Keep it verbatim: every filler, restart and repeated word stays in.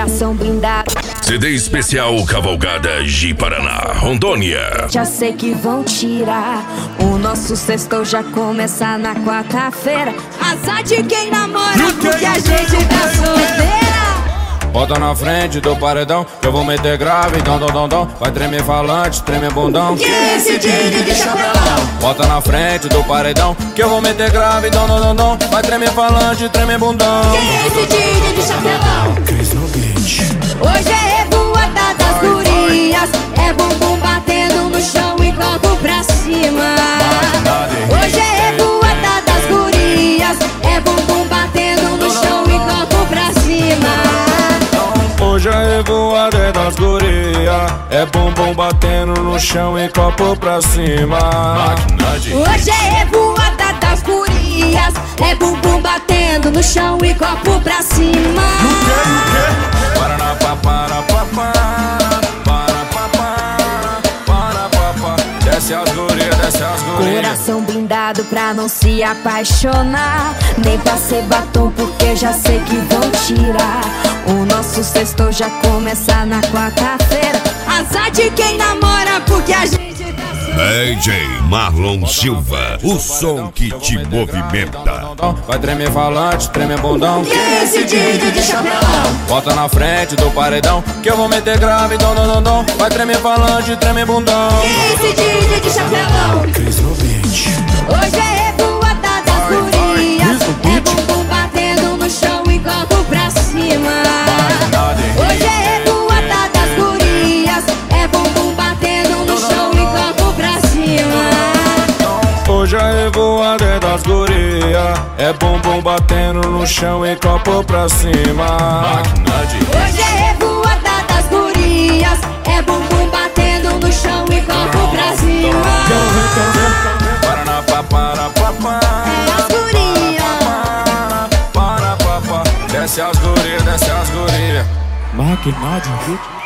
Coração blindado. C D especial Cavalgada G Paraná, Rondônia. Já sei que vão tirar. O nosso sextou já começa na quarta-feira. Azar de quem namora, porque a gente tá solteira. Bota na frente do paredão, que eu vou meter grave, dom, dom, dom, dom. Vai tremer falante, tremer bundão. Que esse dia de chapelão. Bota na frente do paredão, que eu vou meter grave, dom, dom, dom, dom. Vai tremer falante, tremer bundão. Que esse dia de chapelão. Cris no beat. Hoje é revoada das gurias, é bumbum batendo no chão e copo pra cima. Hoje é revoada das gurias, é bumbum batendo no chão e copo pra cima. Hoje a revoada é das gurias, é bumbum batendo no chão e copo pra cima. Hoje é revoada das gurias, é bumbum batendo no chão e copo pra cima. Para na pa para pa para pa para pa desce as gurias, desce as gurias. Coração blindado pra não se apaixonar, nem pra ser batom porque já sei que vão tirar. O nosso sextou já começa na quarta-feira. Azar de quem namora, porque a gente tá D J Marlon Silva, o som que te movimenta. Vai tremer falante, tremer bundão. Que esse dia de chapelão. Bota na frente do paredão, que eu vou meter grave, dom, dom, dom, dom. Vai tremer falante, tremer bundão. Que esse dia de chapelão. Cris no beat. Hoje é revoada das gurias, é bumbum batendo no chão e copo pra cima. Hoje é revoada das gurias, é bumbum batendo no chão e copo pra cima. Hoje a revoada é das gurias, é bumbum batendo no chão e copo pra cima. Hoje é revoada das gurias, é bumbum batendo no chão e copo pra cima. Para na pa para pa É as gurias. para pa pa desce as gurias, desce as gurias. Maquinade,